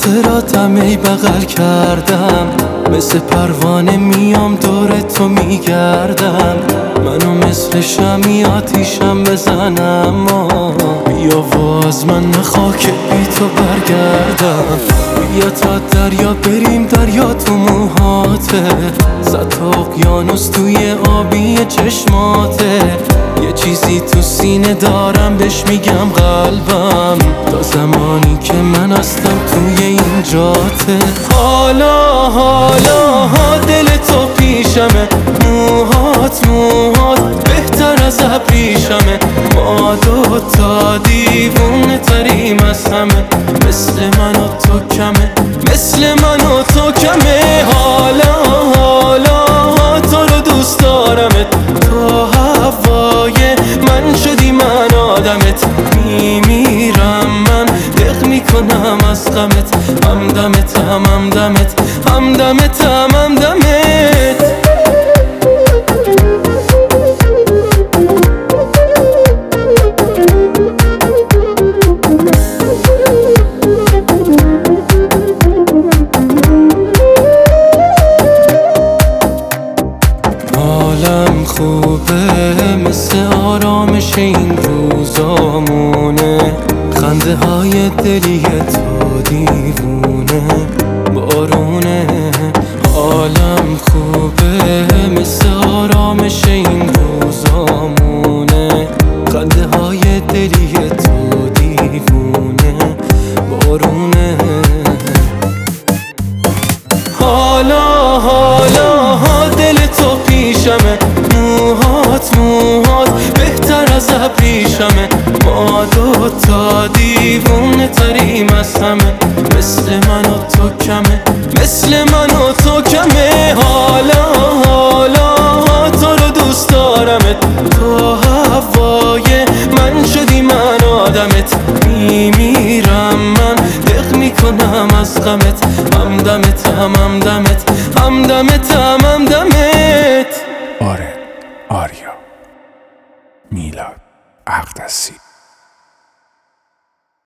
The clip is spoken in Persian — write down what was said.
خاطراتم ای بغل کردم، مثل پروانه میام دور تو میگردم. منو مثل شمی آتیشم بزنم، بیا و از من نخوا که بی تو برگردم. بیا تا دریا بریم، دریا تو موهاته، صد تا اقیانوس توی آبی چشماته. یه چیزی تو سینه دارم بهش میگم قلبم، تا زمانی که من هستم توی این جاته. حالا دل تو پیشمه، موهات بهتر از ابریشمه. ما دوتا دیوونه تریم از همه، مثل من و تو کمه، مثل من و تو کمه. حالا تو رو دوست دارمت، تو هوای من شدی من آدمت. میمیرم من دق میکنم از غمت، همدمت همدمت همدمت همدمت. حالم خوبه مثل آرامش این روزامونه، خنده های دلی تو دیوونه بارونه. حالم خوبه مثل آرامش این روزامونه، خنده های دلی تو دیوونه بارونه. حالا دل تو پیشمه، موهات بهتر از ابریشمه. ما دوتا دیوونه تریم از همه، مثل من و تو کمه، مثل من و تو کمه. حالا تو رو دوست دارمت، تو هوای من شدی من آدمت. میمیرم من دق میکنم از غمت، همدمت همدمت همدمت همدمت. آره آریا میلاد اقدسی.